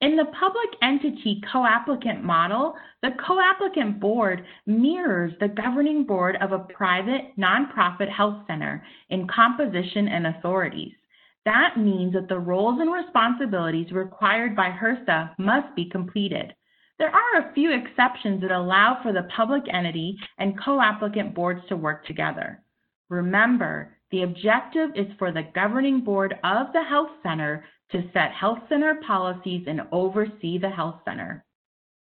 In the public entity co-applicant model, the co-applicant board mirrors the governing board of a private nonprofit health center in composition and authorities. That means that the roles and responsibilities required by HRSA must be completed. There are a few exceptions that allow for the public entity and co-applicant boards to work together. Remember, the objective is for the governing board of the health center to set health center policies and oversee the health center.